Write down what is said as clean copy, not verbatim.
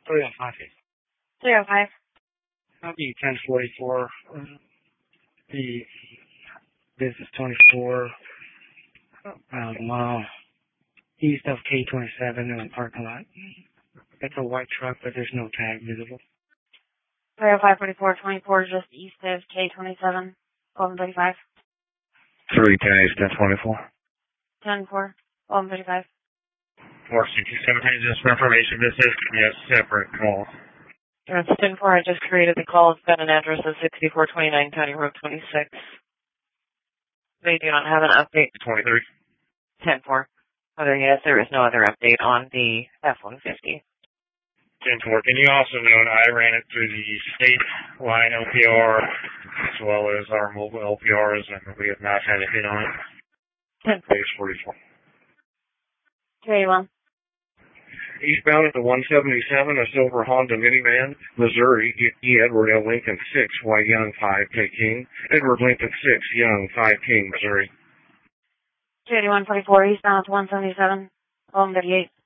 305. 305. That'll be 1044. The business 24, mile east of K27 in the parking lot. It's a white truck, but there's no tag visible. 305 4424, just east of K27, 1135. 3 tags, 1024. 10-4, 1135. 467 pages for information. This is a separate call. It's 10-4. I just created the call. It's got an address of 6429 County Road 26. They do not have an update. 23. 10-4. Yes, there is no other update on the F-150. 10-4. Can you also note I ran it through the state line LPR as well as our mobile LPRs, and we have not had a hit on it. 10-4. Page 44. 381. Eastbound at the 177, a silver Honda minivan, Missouri, E. Edward L. Lincoln 6, Y. Young 5, K. King. Edward Lincoln 6, Young 5, King, Missouri. 281-44, eastbound at 177, 1138.